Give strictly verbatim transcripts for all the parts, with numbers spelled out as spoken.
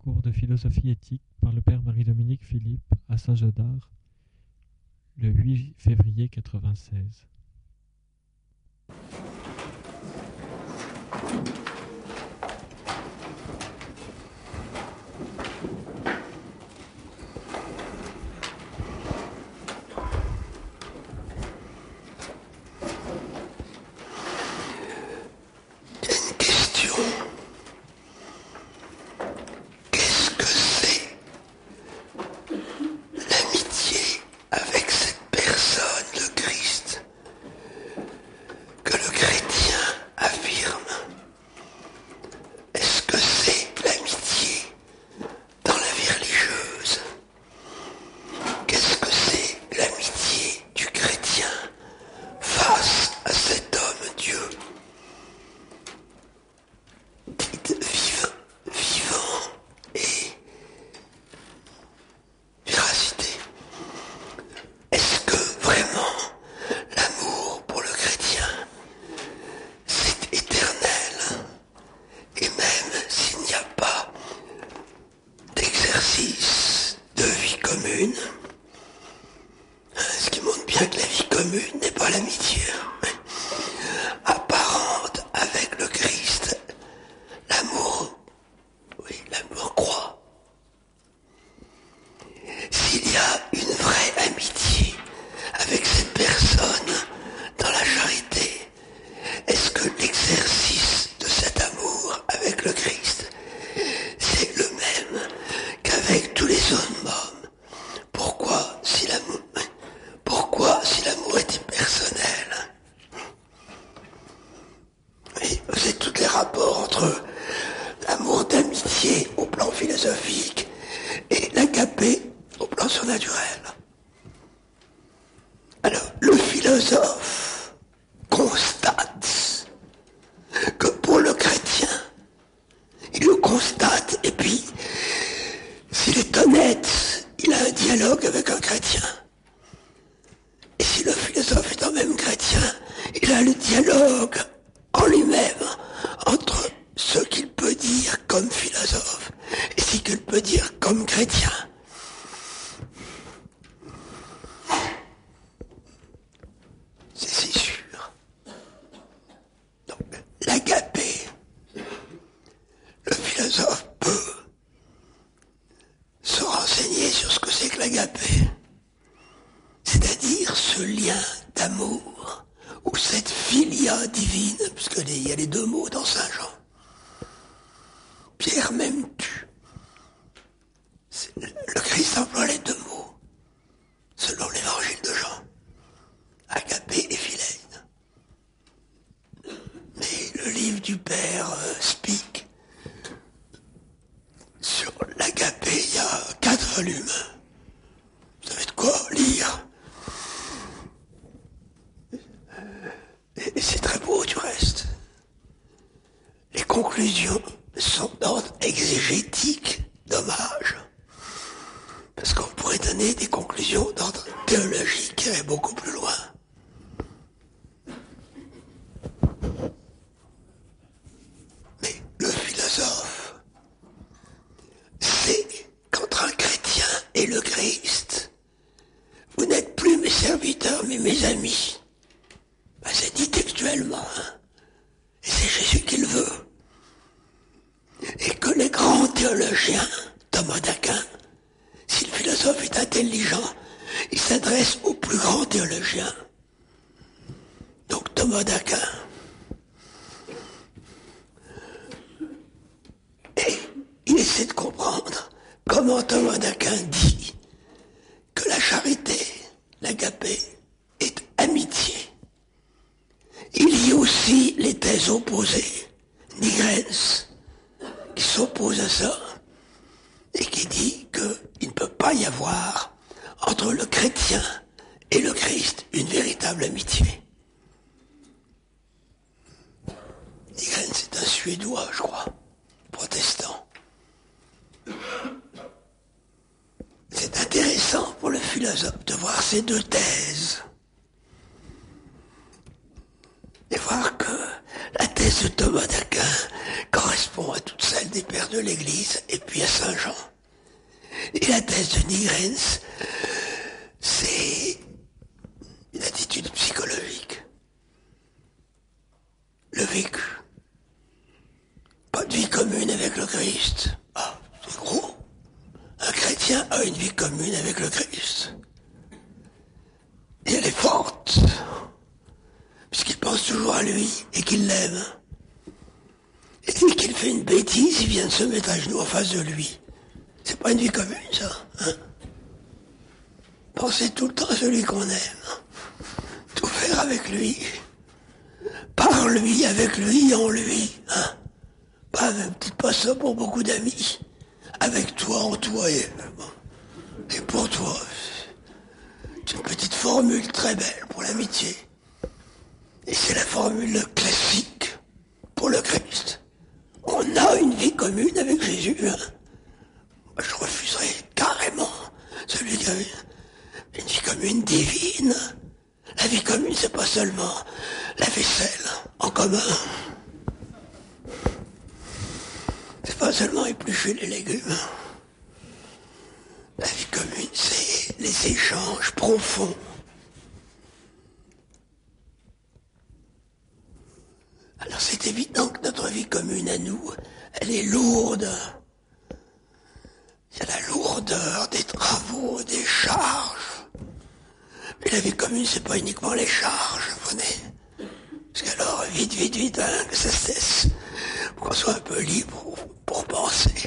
cours de philosophie éthique par le père Marie-Dominique Philippe à Saint-Gaudard, le huit février quatre-vingt-seize. De vie commune, ce qui montre bien que la vie commune n'est pas l'amitié, apparente avec le Christ, l'amour, oui, l'amour croît. S'il y a une vraie amitié avec cette personne dans la charité, est-ce que l'exercice de cet amour avec le Christ, c'est le même qu'avec tous les hommes? Pourquoi, si l'amour, pourquoi, si l'amour était personnel? Oui, vous avez tous les rapports entre l'amour d'amitié au plan philosophique et l'agapé au plan surnaturel. Alors, le philosophe constate que pour le chrétien, il le constate, et puis, s'il est honnête, il a un dialogue avec un chrétien. Et si le philosophe est un même chrétien, il a le dialogue en lui-même entre ce qu'il peut dire comme philosophe et ce qu'il peut dire comme chrétien. C'est si sûr. Donc, l'agapé, le philosophe peut se renseigner sur ce que c'est que l'agapé, c'est-à-dire ce lien d'amour, ou cette filia divine, puisqu'il y a les deux mots dans Saint Jean. Pierre m'aimes-tu? Le Christ emploie les deux mots, selon l'évangile de Jean, agapé et philène. Mais le livre du Père euh, Spic, sur l'agapé, il y a quatre volumes. Vous savez de quoi lire. Et c'est très beau du reste. Les conclusions sont d'ordre exégétique, dommage. Parce qu'on pourrait donner des conclusions d'ordre théologique qui iraient beaucoup plus loin. Mais le philosophe sait qu'entre un chrétien et le Christ, vous n'êtes plus mes serviteurs mais mes amis. Ben, c'est dit textuellement, hein. Et c'est Jésus qui le veut. Et que les grands théologiens, Thomas d'Aquin, si le philosophe est intelligent, il s'adresse aux plus grands théologiens. Donc Thomas d'Aquin. Et il essaie de comprendre comment Thomas d'Aquin dit que la charité, l'agapé, est amitié. Il y a aussi les thèses opposées, Nigrens, qui s'oppose à ça, et qui dit qu'il ne peut pas y avoir entre le chrétien et le Christ une véritable amitié. Nigrens, c'est un Suédois, je crois, protestant. C'est intéressant pour le philosophe de voir ces deux thèses. Et voir que la thèse de Thomas d'Aquin correspond à toutes celles des pères de l'Église, et puis à Saint-Jean. Et la thèse de Nierens, c'est une attitude psychologique. Le vécu. Pas de vie commune avec le Christ. Ah, c'est gros. Un chrétien a une vie commune avec le Christ. Et elle est forte. Puisqu'il pense toujours à lui et qu'il l'aime. Et dès qu'il fait une bêtise, il vient de se mettre à genoux en face de lui. C'est pas une vie commune, ça. Hein? Pensez tout le temps à celui qu'on aime. Tout faire avec lui. Par lui, avec lui, en lui. Hein? Pas, peut-être pas ça pour beaucoup d'amis. Avec toi, en toi et, et pour toi. C'est une petite formule très belle pour l'amitié. Et c'est la formule classique pour le Christ. On a une vie commune avec Jésus. Hein? Je refuserai carrément celui qui a une vie commune divine. La vie commune, c'est pas seulement la vaisselle en commun. C'est pas seulement éplucher les légumes. La vie commune, c'est les échanges profonds. Alors c'est évident que notre vie commune à nous, elle est lourde. Il y a la lourdeur des travaux, des charges. Mais la vie commune, c'est pas uniquement les charges, vous voyez. Parce qu'alors, vite, vite, vite, hein, que ça cesse. Pour qu'on soit un peu libre pour, pour penser.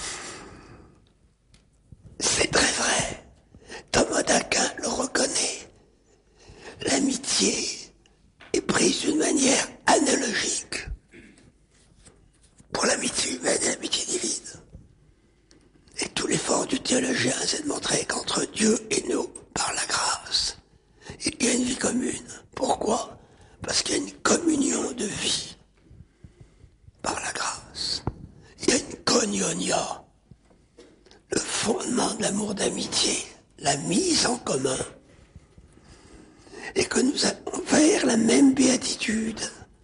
C'est très vrai. Thomas d'Aquin le reconnaît. L'amitié est prise d'une manière analogique pour l'amitié humaine et l'amitié divine. Et tout l'effort du théologien, c'est de montrer qu'entre Dieu et nous, par la grâce, il y a une vie commune. Pourquoi ? Parce qu'il y a une communion de vie par la grâce. Il y a une koinonia, le fondement de l'amour d'amitié, la mise en commun, et que nous allons vers la même béatitude.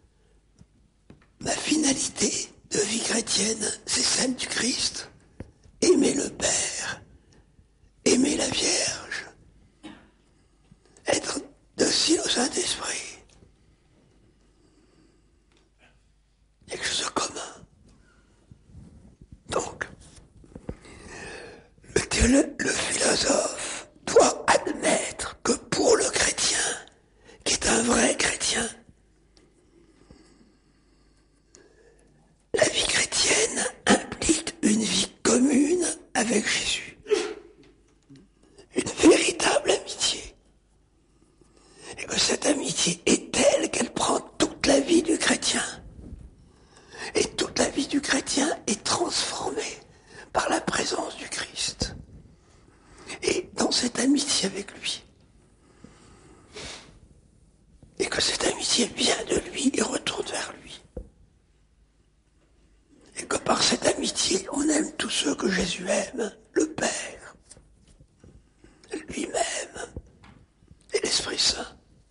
Ma finalité de vie chrétienne, c'est celle du Christ. Aimer le Père, aimer la Vierge, être docile au Saint-Esprit. Il y a quelque chose de commun. Donc, le, théolo- le philosophe doit admettre que pour le chrétien, qui est un vrai chrétien, la vie chrétienne implique une vie commune avec Jésus. Une véritable amitié. Et que cette amitié est telle qu'elle prend toute la vie du chrétien. Et toute la vie du chrétien est transformée par la présence du Christ. Et dans cette amitié avec lui. Et que cette amitié vient de lui et retourne vers lui. Et que par cette amitié, on aime tous ceux que Jésus aime, le Père, lui-même et l'Esprit Saint.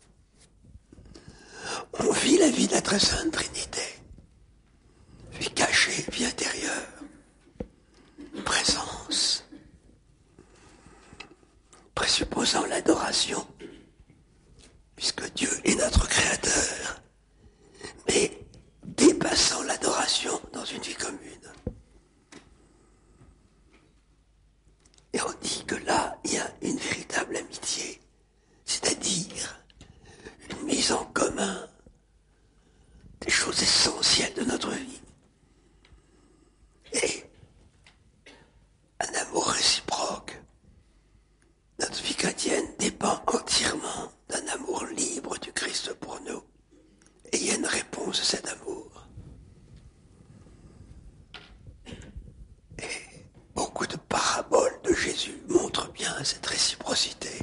On vit la vie de la très sainte Trinité. Vie cachée, vie intérieure, présence, présupposant l'adoration, puisque Dieu est notre Créateur, mais dépassant l'adoration dans une vie commune. Et on dit que là, il y a une véritable amitié, c'est-à-dire une mise en commun des choses essentielles de notre vie. Et un amour réciproque. Notre vie chrétienne dépend entièrement d'un amour libre du Christ pour nous. Et il y a une réponse à cet amour. Et beaucoup de paraboles de Jésus montrent bien cette réciprocité.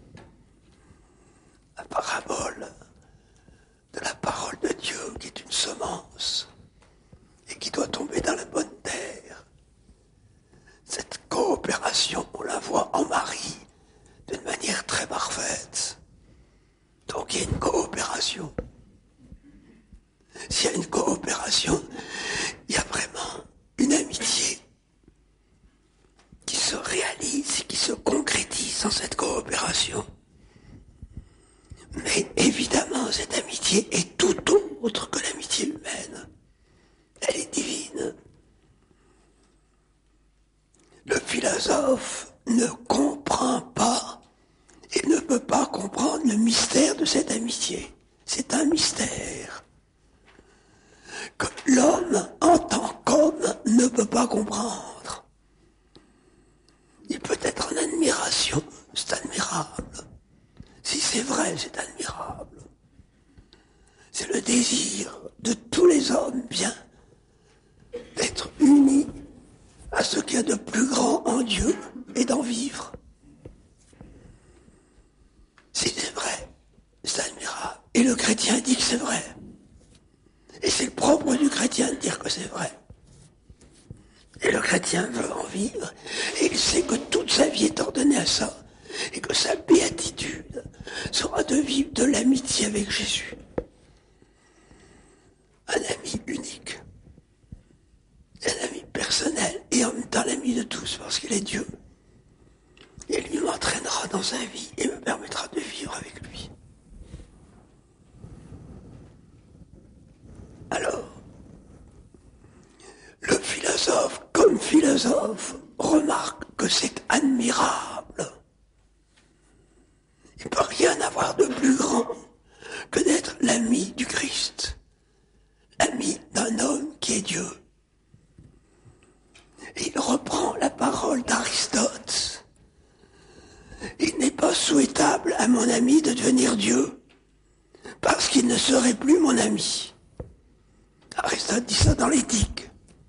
La parabole de la parole de Dieu qui est une semence et qui doit tomber dans la bonne terre. Cette coopération, on la voit en Marie d'une manière très parfaite. Donc il y a une coopération. S'il y a une coopération, il y a vraiment une pas comprendre. Il peut être en admiration, c'est admirable. Si c'est vrai, c'est admirable. C'est le désir de tous les hommes bien d'être unis à ce qu'il y a de plus grand en Dieu et d'en vivre. Si c'est vrai, c'est admirable. Et le chrétien dit que c'est vrai. Et c'est le propre du chrétien de dire que c'est vrai. Et le chrétien veut en vivre, et il sait que toute sa vie est ordonnée à ça, et que sa béatitude sera de vivre de l'amitié avec Jésus. Un ami unique, un ami personnel, et en même temps l'ami de tous, parce qu'il est Dieu. Et lui m'entraînera dans sa vie, et me permettra de vivre avec lui. Alors, le philosophe, comme philosophe, remarque que c'est admirable. Il ne peut rien avoir de plus grand que d'être l'ami du Christ, l'ami d'un homme qui est Dieu. Et il reprend la parole d'Aristote. Il n'est pas souhaitable à mon ami de devenir Dieu, parce qu'il ne serait plus mon ami. Aristote dit ça dans l'Éthique.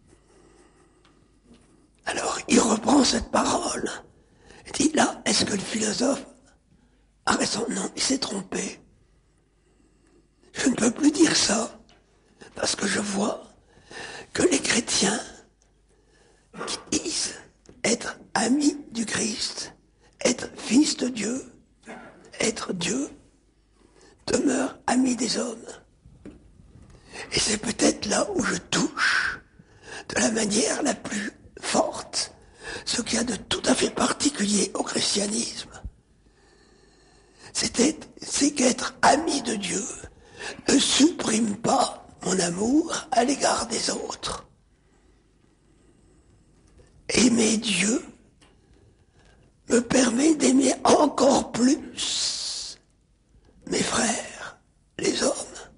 Alors, il reprend cette parole. Il dit, là, est-ce que le philosophe a raison? Non, il s'est trompé. Je ne peux plus dire ça, parce que je vois que les chrétiens qui disent être amis du Christ, être fils de Dieu, être Dieu, demeurent amis des hommes. Et c'est peut-être là où je touche de la manière la plus forte ce qu'il y a de tout à fait particulier au christianisme. C'est, c'est qu'être ami de Dieu ne supprime pas mon amour à l'égard des autres. Aimer Dieu me permet d'aimer encore plus mes frères, les hommes,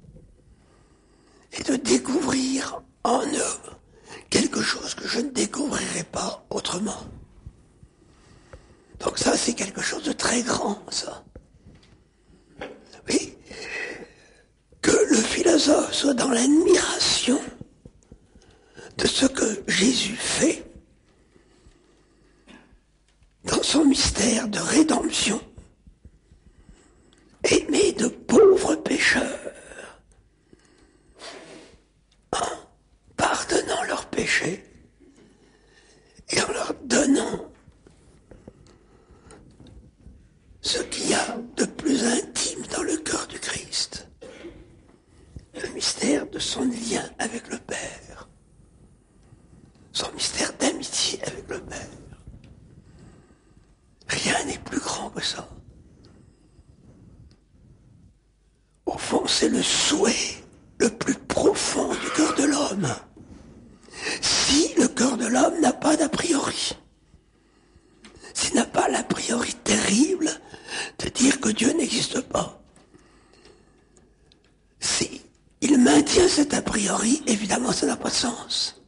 et de découvrir en eux quelque chose que je ne découvrirai pas autrement. Donc ça, c'est quelque chose de très grand, ça. Oui, que le philosophe soit dans l'admiration de ce que Jésus fait dans son mystère de rédemption, aimer de pauvres pécheurs, en pardonnant leurs péchés et en leur donnant ce qu'il y a de plus intime dans le cœur du Christ, le mystère de son lien avec le Père, son mystère d'amitié avec le Père. Rien n'est plus grand que ça. Au fond, c'est le souhait le plus profond du cœur de l'homme. Si le cœur de l'homme n'a pas d'a priori, s'il n'a pas l'a priori terrible de dire que Dieu n'existe pas, si il maintient cet a priori, évidemment ça n'a pas de sens.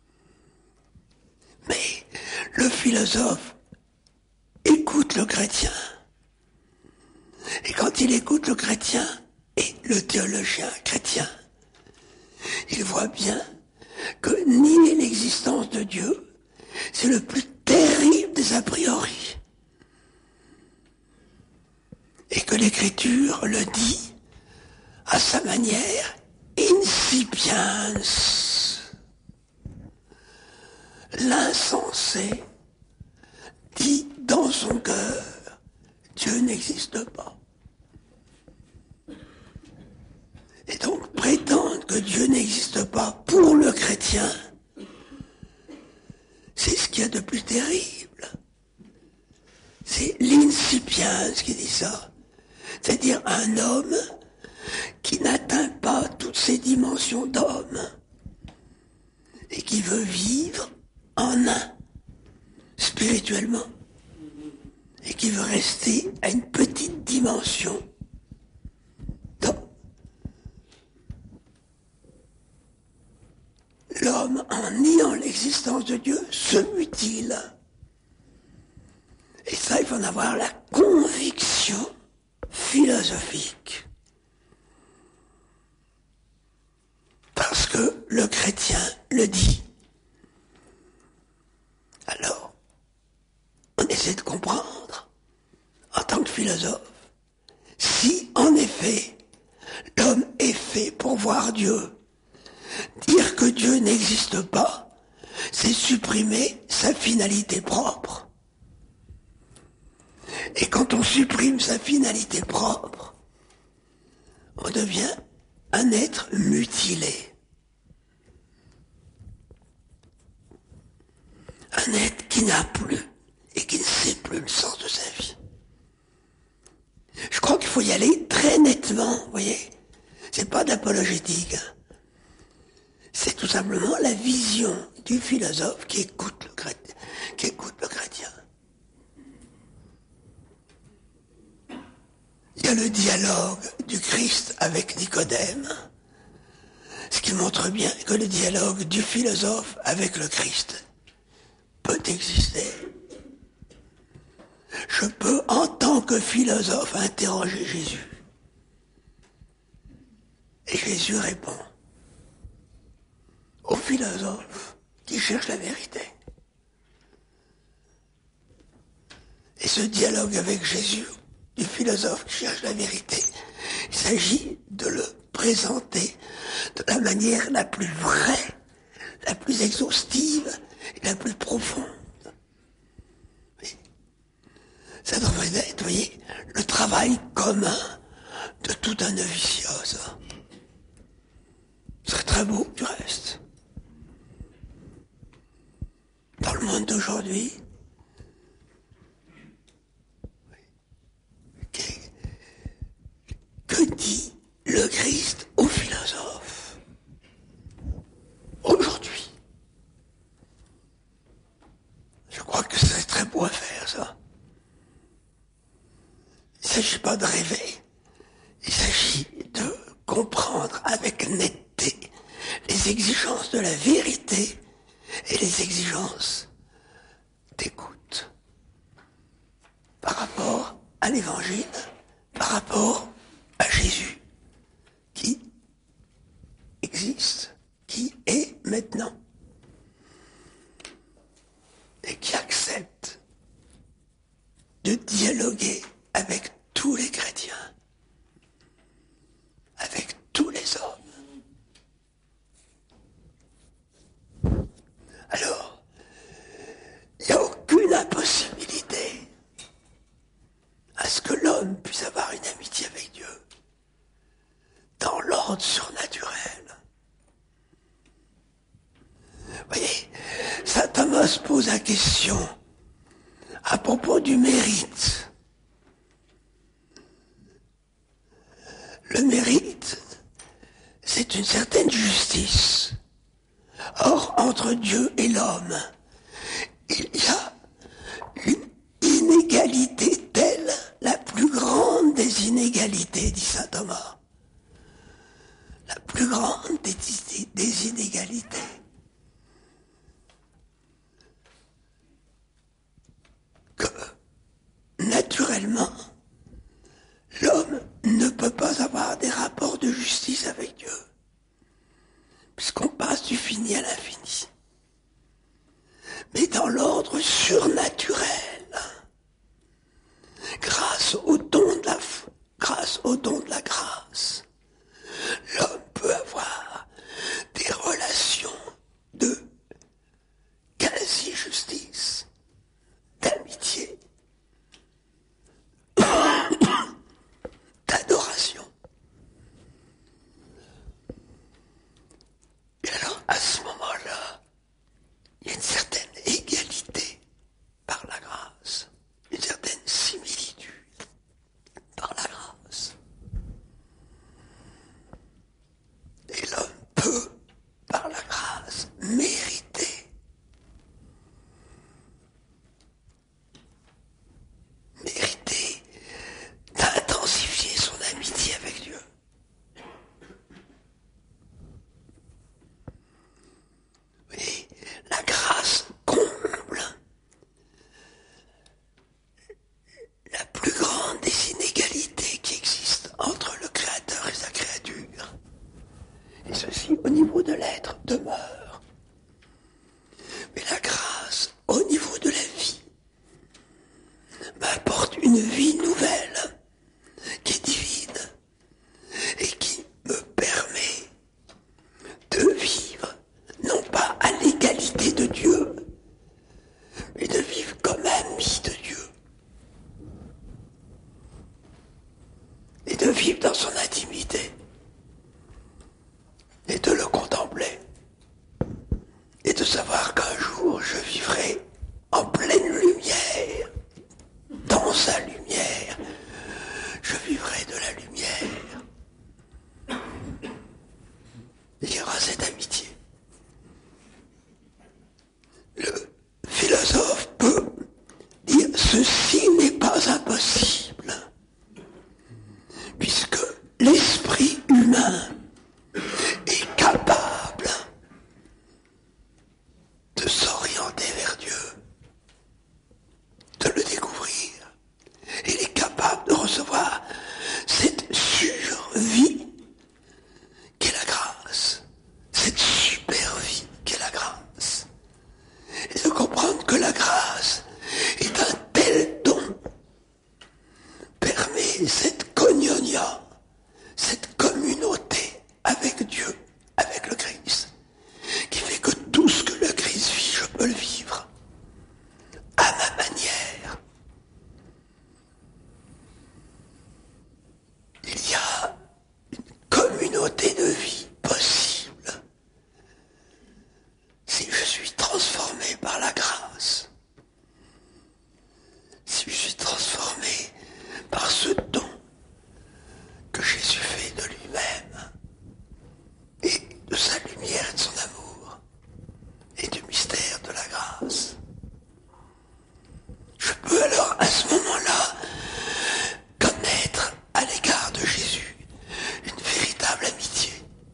Mais le philosophe écoute le chrétien. Et quand il écoute le chrétien et le théologien chrétien, il voit bien que nier l'existence de Dieu, c'est le plus terrible des a priori. Et que l'Écriture le dit à sa manière incipiens. L'insensé dit dans son cœur, Dieu n'existe pas. Et donc prétendre que Dieu n'existe pas pour le chrétien, c'est ce qu'il y a de plus terrible. C'est l'incipiens qui dit ça. C'est-à-dire un homme qui n'atteint pas toutes ces dimensions d'homme et qui veut vivre en un, spirituellement, et qui veut rester à une petite dimension d'homme. l'homme, en niant l'existence de Dieu, se mutile. Et ça, il faut en avoir la conviction philosophique. Parce que le chrétien le dit. Alors, on essaie de comprendre, en tant que philosophe, si en effet, l'homme est fait pour voir Dieu, dire que Dieu n'existe pas, c'est supprimer sa finalité propre. Et quand on supprime sa finalité propre, on devient un être mutilé. Un être qui n'a plus et qui ne sait plus le sens de sa vie. Je crois qu'il faut y aller très nettement, vous voyez. C'est pas d'apologétique. Hein. C'est tout simplement la vision du philosophe qui écoute le chrétien. Qui écoute le chrétien. Il y a le dialogue du Christ avec Nicodème, ce qui montre bien que le dialogue du philosophe avec le Christ peut exister. Je peux, en tant que philosophe, interroger Jésus. Et Jésus répond au philosophe qui cherche la vérité. Et ce dialogue avec Jésus, du philosophe qui cherche la vérité, il s'agit de le présenter de la manière la plus vraie, la plus exhaustive et la plus profonde. Oui. Ça devrait être, vous voyez, le travail commun de tout un noviciat, ça. Ce serait très beau, du reste. Dans le monde d'aujourd'hui, que dit le Christ aux philosophes aujourd'hui? Je crois que c'est très beau à faire, ça. Il ne s'agit pas de rêver, il s'agit de comprendre avec netteté les exigences de la vérité et les exigences d'écoute par rapport à l'Évangile, par rapport à Jésus, qui existe, qui est maintenant, et qui accepte de dialoguer avec tous les chrétiens, avec tous les hommes. Alors, il n'y a aucune impossibilité à ce que l'homme puisse avoir une amitié avec Dieu dans l'ordre surnaturel. Vous voyez, saint Thomas se pose la question à propos du mérite. Le mérite, c'est une certaine justice. Or, entre Dieu et l'homme, il y a une inégalité telle, la plus grande des inégalités, dit saint Thomas. La plus grande des, des inégalités. Que, naturellement, l'homme ne peut pas avoir des rapports de justice avec Dieu, puisqu'on passe du fini à l'infini. Mais dans l'ordre surnaturel, grâce au don de la, grâce au don de la grâce, l'homme peut avoir des relations de quasi-justice, d'amitié, d'adoration. Et alors, à ce moment-là, il y a une certaine égalité par la grâce, une certaine similitude par la grâce. Et l'homme peut, par la grâce, mériter. Mériter d'intensifier son amitié avec Dieu. aussi au niveau de l'être demeure. Mais la grâce au niveau de la vie m'apporte une vie nouvelle qui est divine et qui me permet de vivre non pas à l'égalité de Dieu, mais de vivre comme ami de Dieu et de vivre dans son intimité et de le contempler et de savoir qu'un jour je vivrai en pleine lumière, dans sa lumière, je vivrai de la lumière. Il y aura cette amitié. Le philosophe peut dire ceci n'est pas impossible, puisque l'esprit humain est capable de s'orienter vers Dieu, de le découvrir. Il est capable de recevoir cette survie qu'est la grâce, cette super vie qu'est la grâce, et de comprendre que la grâce est un tel don, permet cette koinonia, cette communauté avec Dieu, avec le Christ, qui fait que tout ce que le Christ vit, je peux le vivre à ma manière. Il y a une communauté de vie possible si je suis transformé par la grâce, si je suis transformé par ce don que Jésus fait de lui-même et de sa lumière et de son amour et du mystère de la grâce. Je peux alors à ce moment-là connaître à l'égard de Jésus une véritable amitié.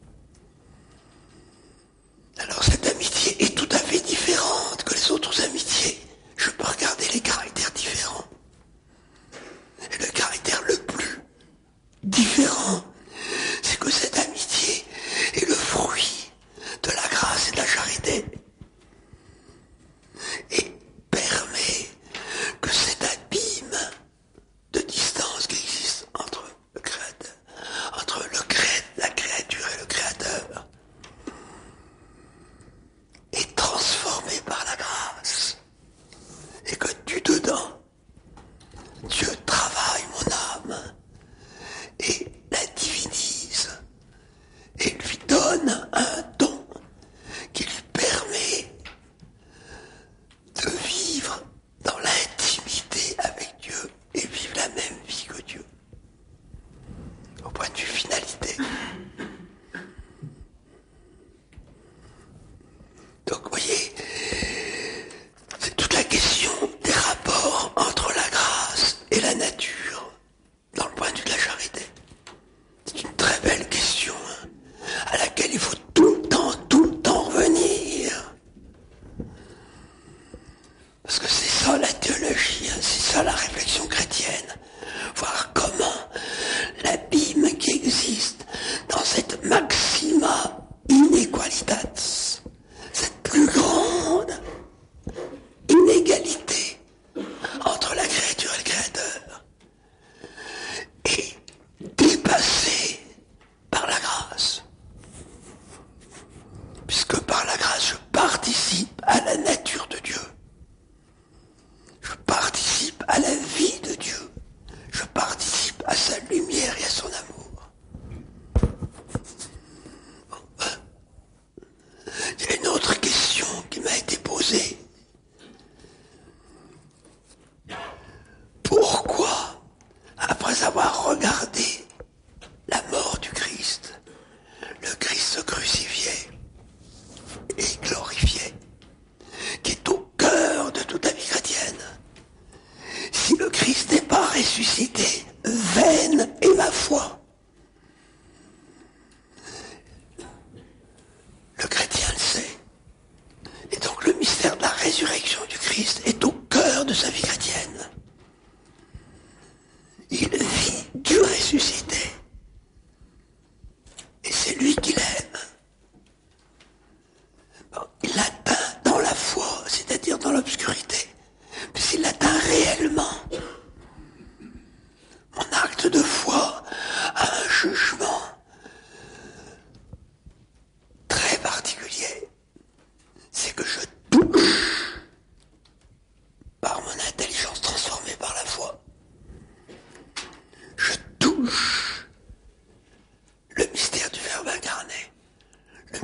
Alors cette amitié est tout à fait différente que les autres amitiés. Je peux regarder les caractères différents. Et le caractère le plus différent, c'est que cette amitié est le fruit de la grâce et de la charité. Et permet que cet abîme de distance qui existe entre le créateur, entre le cré, la créature et le créateur, est transformé par la grâce. Et que du dedans, Dieu travaille mon âme et la divinise et lui donne un don qui lui permet de vivre dans l'intimité avec Dieu et vivre la même vie que Dieu. Au point de vue finalité. Donc vous voyez, c'est toute la question des rapports entre la grâce et la nature dans le point de vue de la charité. C'est une très belle question hein, à laquelle il faut tout le temps, tout le temps revenir. Parce que c'est ça la théologie, hein, c'est ça la réflexion chrétienne. Voir comment l'abîme qui existe dans cette maxima inequalitas, cette plus grande inégalité entre la créature et le créateur, est dépassé par la grâce. Puisque par la grâce, je participe à la nature de Dieu. Je participe à la vie de Dieu. Je participe à sa lumière et à son amour. Bon, ben, il y a une autre question qui m'a été posée. Pourquoi, après avoir regardé la mort du Christ, le Christ se crucifiait et glorifiait,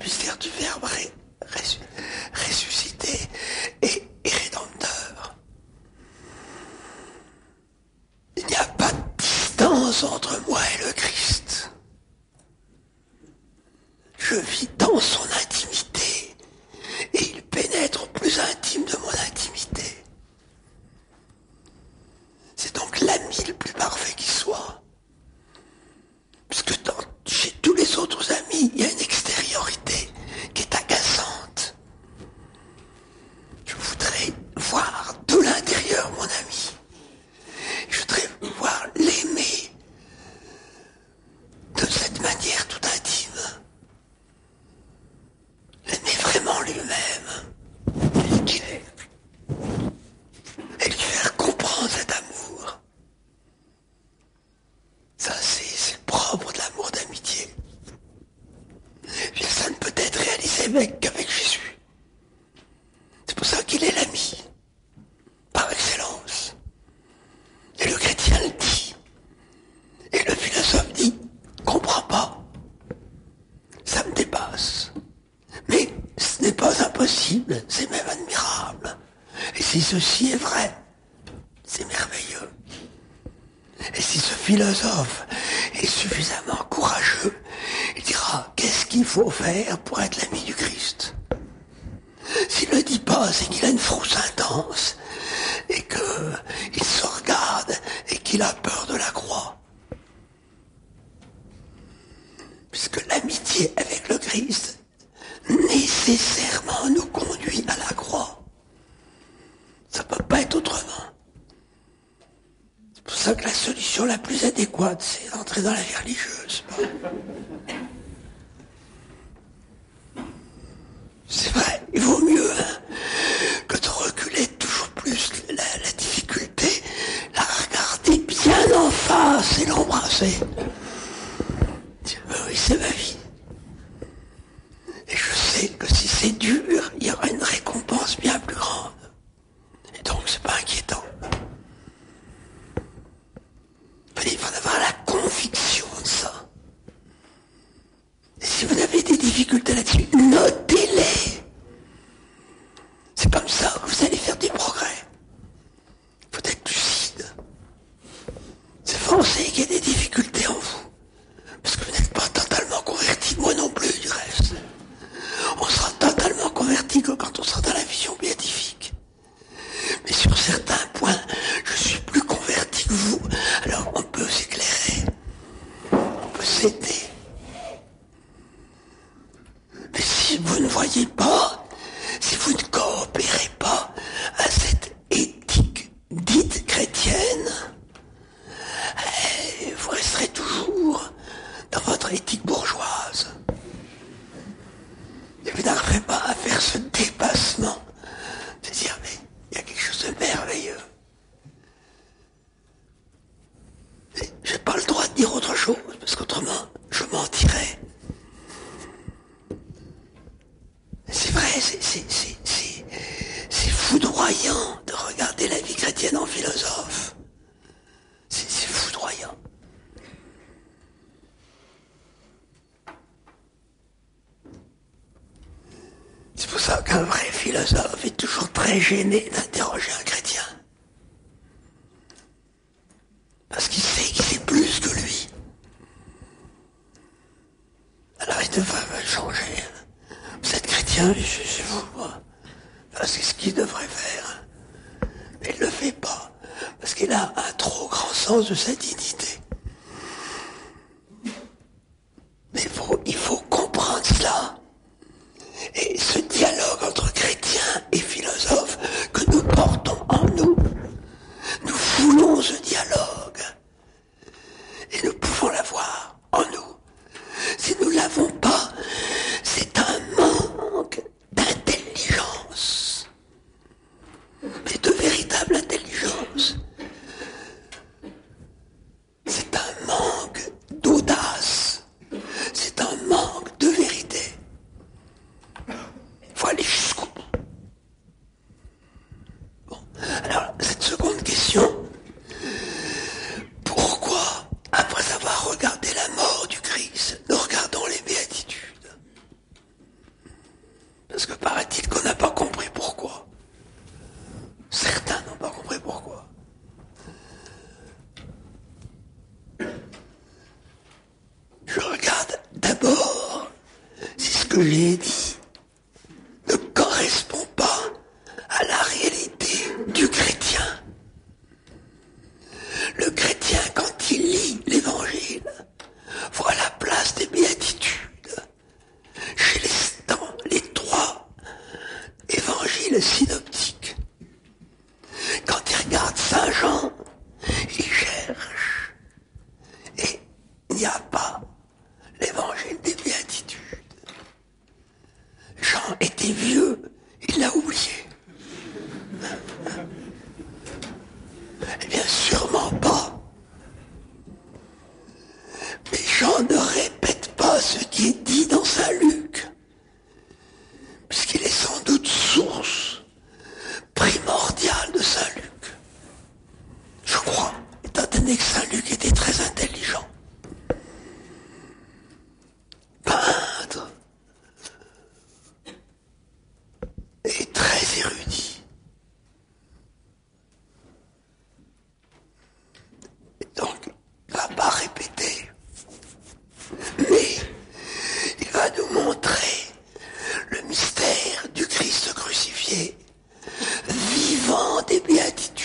mystère du Verbe ré, ré, ressuscité et, et rédempteur. Il n'y a pas de distance entre moi et le Christ. Je vis dans son intimité et il pénètre au plus intime de mon intimité. C'est donc l'ami le plus parfait qui soit. Puisque dans, chez tous les autres amis, il y a une extériorité qui est agaçante. Je voudrais voir de l'intérieur mon ami. Je voudrais pouvoir l'aimer de cette manière tout intime. L'aimer vraiment lui-même, tel qu'il est. Et lui faire comprendre cet amour. Ça, c'est, c'est le propre de l'amour d'amitié. Et bien, ça ne peut être réalisé avec, qu'avec Jésus. C'est pour ça qu'il est l'ami, par excellence. Et le chrétien le dit. Et le philosophe dit, comprends pas. Ça me dépasse. Mais ce n'est pas impossible, c'est même admirable. Et si ceci est vrai, c'est merveilleux. Et si ce philosophe est suffisamment courageux, il dira, qu'est-ce qu'il faut faire pour être l'ami du Christ? S'il ne le dit pas, c'est qu'il a une frousse intense, et qu'il se regarde, et qu'il a peur de la croix. Puisque l'amitié avec le Christ, nécessairement nous conduit à la croix. Ça ne peut pas être autrement. C'est pour ça que la solution la plus adéquate, c'est d'entrer dans la vie religieuse. C'est vrai, il vaut mieux hein, que de reculer toujours plus la, la difficulté, la regarder bien en face et l'embrasser. Dire, ben oui, c'est ma vie. Et je sais que si c'est dur, il y aura une récompense bien plus grande. Et donc, c'est pas inquiétant. Il faut avoir la conviction de ça. Et si vous avez des difficultés là-dessus, notez-les. C'est comme ça que vous allez faire du progrès. Il faut être lucide. C'est forcé qu'il y ait des difficultés en vous. Parce que vous n'êtes pas totalement converti, moi non plus du reste. On sera totalement converti que quand on sera dans la vision béatifique. Mais sur certains points, je suis plus converti que vous. Alors on peut s'éclairer. On peut s'aider. Mais si vous ne voyez pas, si vous ne coopérez pas à cette éthique dite chrétienne, vous resterez toujours dans votre éthique bourgeoise. Et vous n'arriverez pas à faire ce dépassement de dire, mais il y a quelque chose de merveilleux. Je n'ai pas le droit de dire autre chose, parce qu'autrement, je mentirais. C'est vrai, c'est, c'est, c'est, c'est, c'est foudroyant de regarder la vie chrétienne en philosophe. C'est, c'est foudroyant. C'est pour ça qu'un vrai philosophe est toujours très gêné d'interroger un chrétien. Parce qu'il sait qu'il sait plus que lui. Alors il devrait changer. Vous êtes chrétien, je sais vous. C'est ce qu'il devrait faire. Mais il ne le fait pas. Parce qu'il a un trop grand sens de sa dignité. Mais il faut, il faut comprendre cela. Et ce dialogue entre chrétiens et philosophes que nous portons en nous, nous voulons ce dialogue. Et nous pouvons l'avoir en nous. Si nous ne l'avons pas, c'est un manque d'intelligence. Mais de véritable intelligence. Parce que paraît-il qu'on n'a pas compris pourquoi. Certains n'ont pas compris pourquoi. Je regarde d'abord si ce que j'ai dit ne correspond pas à la réalité du chrétien. Le chrétien, quand il lit l'Évangile, voit la place des béatitudes chez les, dans les trois évangiles synoptiques. Quand il regarde Saint Jean, il cherche et il n'y a pas l'évangile des béatitudes. Jean était vieux, il l'a oublié. Eh bien, sûrement pas. Mais Jean ne répète pas ce qui est dit dans Saint Luc, puisqu'il est sans doute source primordiale de Saint Luc. Je crois, étant donné que Saint Luc était très intelligent. Peintre et très érudit. Et donc, il ne va pas répéter, mais il va nous montrer le mystère du Christ crucifié, vivant des béatitudes.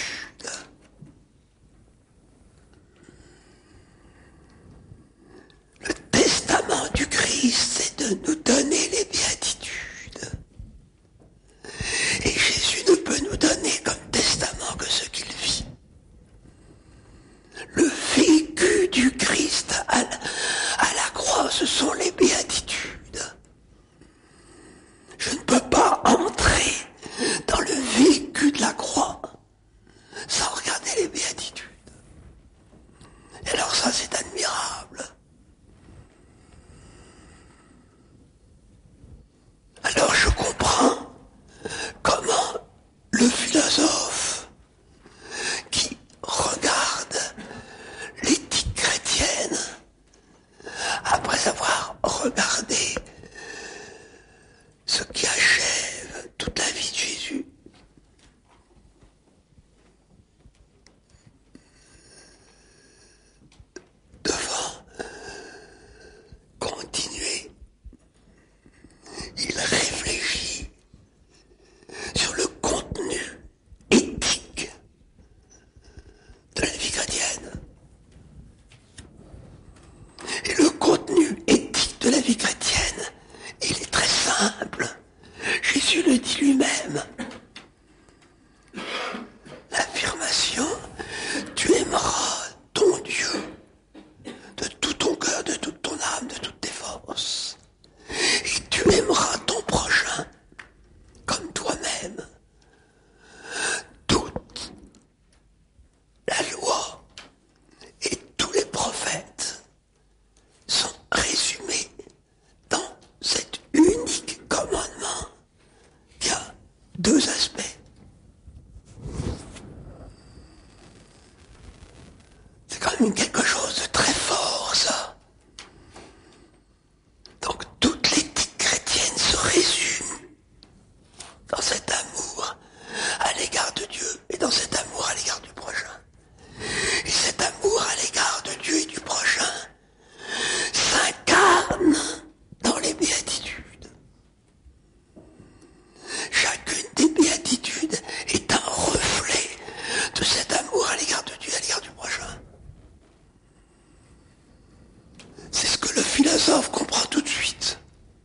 Le testament du Christ, c'est de nous donner les béatitudes. Et Jésus ne peut nous donner comme testament que ce qu'il vit. Le vécu du Christ à la, à la croix, ce sont les béatitudes. Je ne peux pas entrer dans le vécu de la croix sans regarder les béatitudes. Et alors ça, c'est admirable. Alors je comprends comment le philosophe qui regarde l'éthique chrétienne, après avoir regardé ce qui achève toute la vie de Jésus, devant continuer, il réfléchit sur le contenu éthique de la vie chrétienne. Et le contenu éthique de la vie chrétienne, il est très simple. Jésus le dit lui-même. L'affirmation, tu aimeras ton Dieu de tout ton cœur, de toute ton âme, de toutes tes forces. Et tu aimeras ton prochain comme toi-même. Toute la loi et tous les prophètes sont résumés dans cet unique commandement qui a deux aspects. C'est quand même quelque chose de très fort, ça. Donc toute l'éthique chrétienne se résume dans cet amour à l'égard de Dieu et dans cet amour à l'égard du prochain. Et cet amour à l'égard de Dieu et du prochain s'incarne dans les béatitudes. Chacune des béatitudes est un reflet de cet amour à l'égard de Dieu et à l'égard du prochain. C'est ce que le philosophe comprend tout de suite.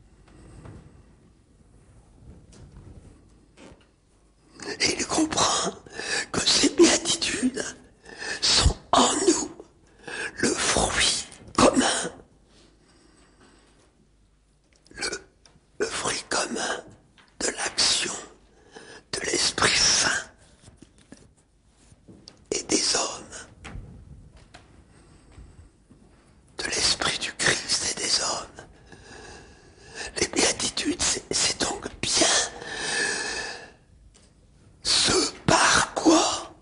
Et il comprend que ces béatitudes sont en nous le fruit commun. Le, le fruit commun de l'action de l'Esprit Saint et des hommes. De l'Esprit du Christ et des hommes. Les béatitudes, c'est, c'est donc bien ce par quoi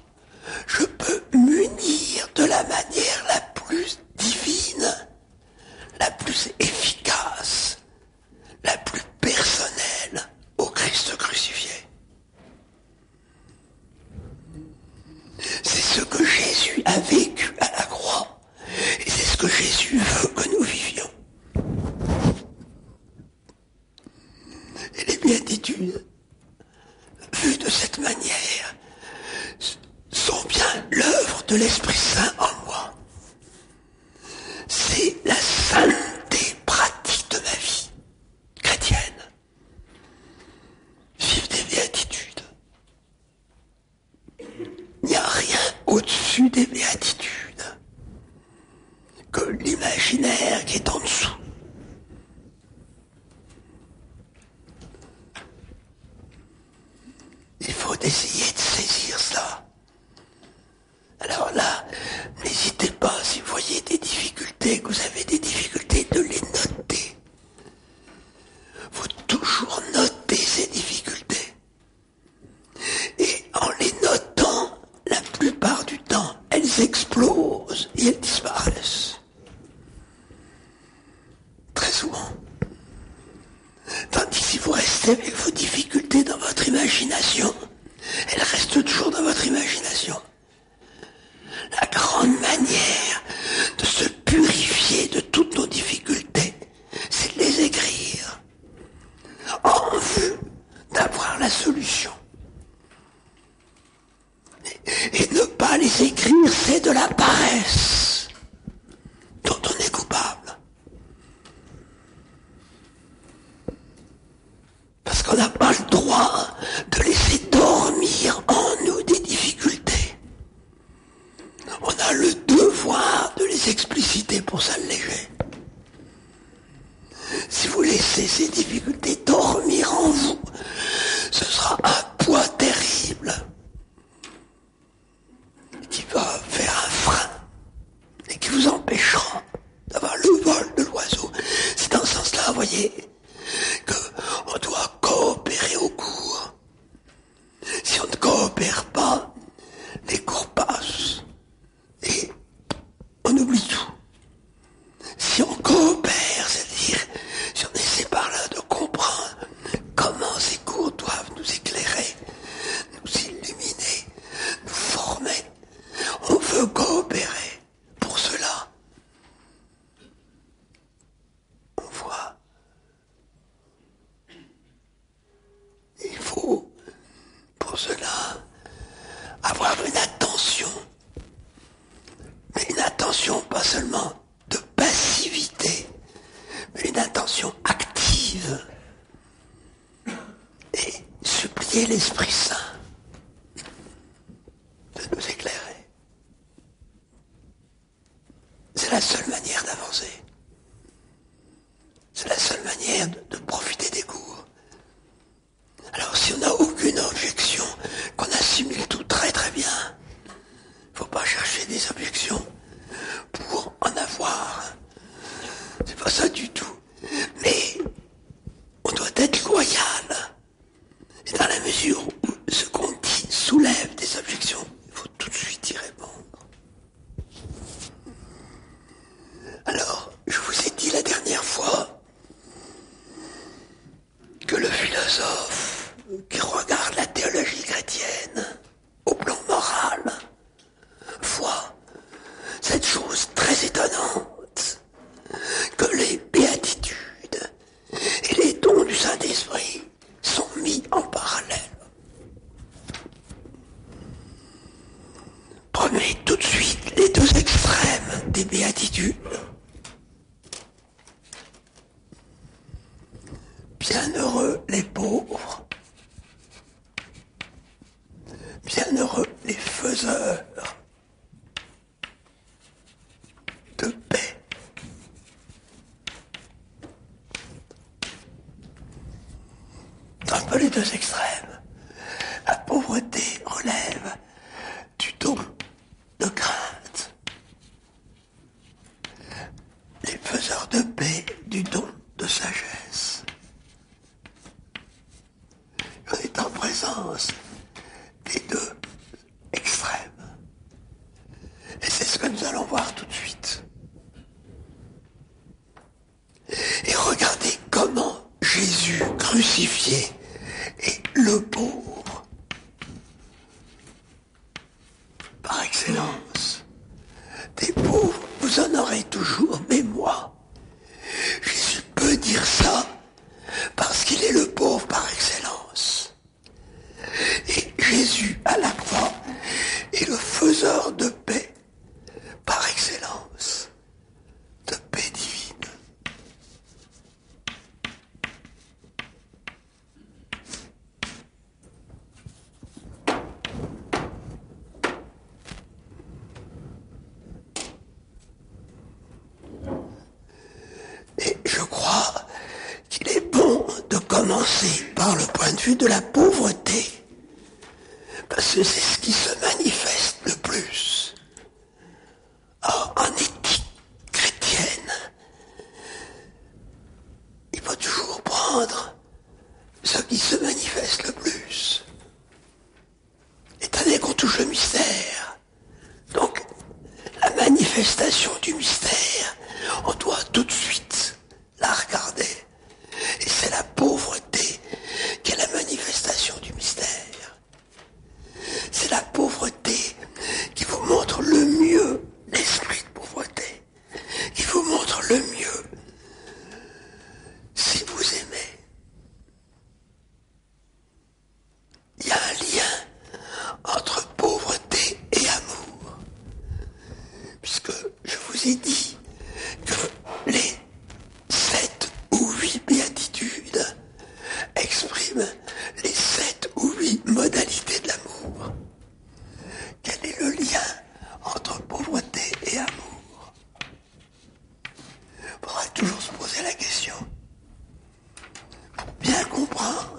béatitudes, vues de cette manière, sont bien l'œuvre de l'Esprit Saint en moi. C'est la sainteté pratique de ma vie chrétienne. Vivre des béatitudes. Il n'y a rien au-dessus des béatitudes que l'imaginaire qui est en dessous. Il faut essayer de saisir cela. Alors là, n'hésitez pas, si vous voyez des difficultés, que vous avez des difficultés, de les noter. Il faut toujours noter ces difficultés. Et en les notant, la plupart du temps, elles explosent et elles disparaissent. Très souvent. Tandis que si vous restez avec vos difficultés dans votre imagination, elles restent toujours dans votre imagination. La grande manière de se purifier de toutes nos difficultés, c'est de les écrire en vue d'avoir la solution. Et, et ne pas les écrire, c'est de la paresse dont on est coupable. Parce qu'on n'a pas le droit de laisser dormir en nous des difficultés. On a le devoir de les expliciter pour s'alléger. Si vous laissez ces difficultés dormir en vous, ce sera un poids terrible qui va faire un frein et qui vous empêchera d'avoir le vol de l'oiseau. C'est dans ce sens-là, vous voyez, qu'on doit coopérer au cours. Si on ne coopère pas, les cours passent et on oublie tout. Si on coopère, c'est-à-dire si on essaie par là de comprendre comment ces cours doivent nous éclairer, nous illuminer, nous former, on veut coopérer. Pour cela, on voit, il faut pour cela avoir une attention, mais une attention pas seulement de passivité, mais une attention active, et supplier l'Esprit Saint de nous éclairer. C'est la seule manière d'avancer. C'est la seule manière de, de profiter des cours. Alors si on n'a aucune objection, qu'on assimile tout très très bien, il ne faut pas chercher des objections pour en avoir. C'est pas ça du tout. Mais on doit être loyal. Et dans la mesure où ce qu'on dit soulève des objections, il faut tout de suite y répondre. Alors, je vous ai dit la dernière fois que le philosophe qui regarde la théologie chrétienne au plan moral voit cette chose très étonnante que les béatitudes et les dons du Saint-Esprit sont mis en parallèle. Prenez tout de suite les deux extrêmes des béatitudes. Bienheureux les pauvres, bienheureux les faiseurs de paix. Un peu les deux extrêmes. La pauvreté relève du don de crainte. Les faiseurs de paix du don de sagesse. On est en présence des deux extrêmes. Et c'est ce que nous allons voir tout de suite. Et regardez comment Jésus crucifié est le pauvre par excellence. Des pauvres, vous en aurez toujours, mais moi, Jésus peut dire ça parce qu'il est le pauvre par excellence. commencer par le point de vue de la pauvreté, parce que c'est ce qui se manifeste le plus. Or, en éthique chrétienne, il faut toujours prendre ce qui se manifeste le plus. Étant donné qu'on touche le mystère, donc la manifestation du mystère, on doit tout de suite la regarder. Et c'est la pauvreté qui est la manifestation du mystère. C'est la pauvreté qui vous montre le mieux l'esprit de pauvreté, qui vous montre le mieux si vous aimez. Il y a un lien entre pauvreté et amour, puisque je vous ai dit que les sept ou huit béatitudes expriment les sept ou huit modalités de l'amour. Quel est le lien entre pauvreté et amour? Il faudra toujours se poser la question. Pour bien comprendre